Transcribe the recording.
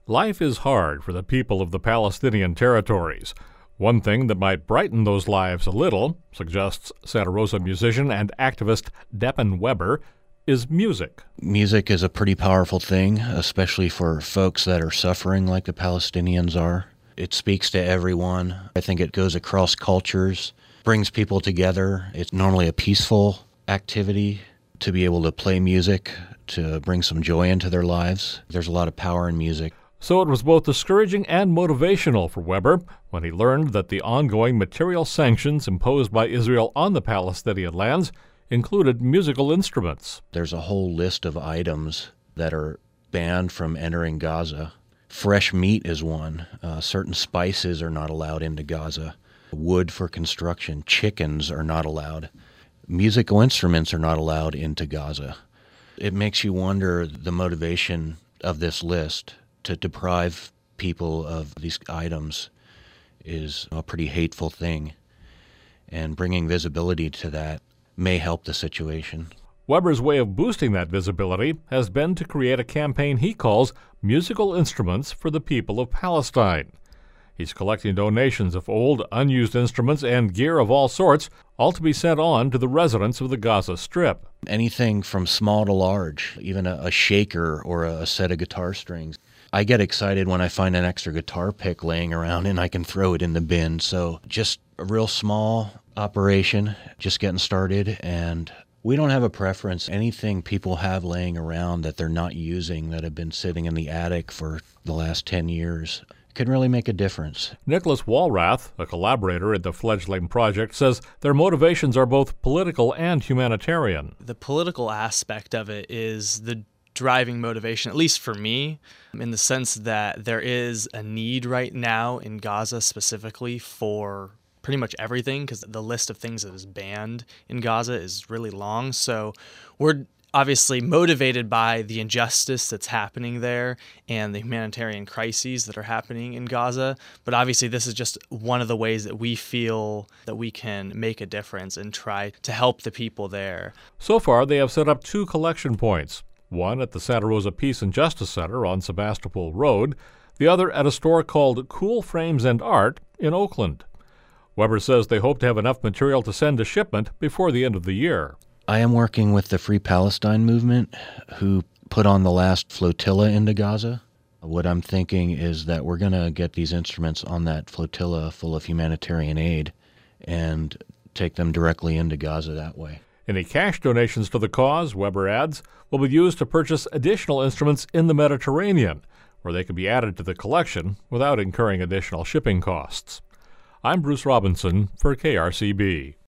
Life is hard for the people of the Palestinian territories. One thing that might brighten those lives a little, suggests Santa Rosa musician and activist Deppen Weber, is music. Music is a pretty powerful thing, especially for folks that are suffering like the Palestinians are. It speaks to everyone. I think it goes across cultures, brings people together. It's normally a peaceful activity to be able to play music, to bring some joy into their lives. There's a lot of power in music. So it was both discouraging and motivational for Weber when he learned that the ongoing material sanctions imposed by Israel on the Palestinian lands included musical instruments. There's a whole list of items that are banned from entering Gaza. Fresh meat is one. Certain spices are not allowed into Gaza. Wood for construction. Chickens are not allowed. Musical instruments are not allowed into Gaza. It makes you wonder the motivation of this list. To deprive people of these items is a pretty hateful thing, and bringing visibility to that may help the situation. Weber's way of boosting that visibility has been to create a campaign he calls Musical Instruments for the People of Palestine. He's collecting donations of old, unused instruments and gear of all sorts, all to be sent on to the residents of the Gaza Strip. Anything from small to large, even a shaker or a set of guitar strings. I get excited when I find an extra guitar pick laying around and I can throw it in the bin. So just a real small operation, just getting started. And we don't have a preference. Anything people have laying around that they're not using, that have been sitting in the attic for the last 10 years, can really make a difference. Nicholas Walrath, a collaborator at the fledgling project, says their motivations are both political and humanitarian. The political aspect of it is the driving motivation, at least for me, in the sense that there is a need right now in Gaza specifically for pretty much everything, because the list of things that is banned in Gaza is really long. So we're obviously motivated by the injustice that's happening there and the humanitarian crises that are happening in Gaza. But obviously this is just one of the ways that we feel that we can make a difference and try to help the people there. So far, they have set up 2 collection points. One at the Santa Rosa Peace and Justice Center on Sebastopol Road, the other at a store called Cool Frames and Art in Oakland. Weber says they hope to have enough material to send a shipment before the end of the year. I am working with the Free Palestine movement, who put on the last flotilla into Gaza. What I'm thinking is that we're going to get these instruments on that flotilla full of humanitarian aid and take them directly into Gaza that way. Any cash donations to the cause, Weber adds, will be used to purchase additional instruments in the Mediterranean, where they can be added to the collection without incurring additional shipping costs. I'm Bruce Robinson for KRCB.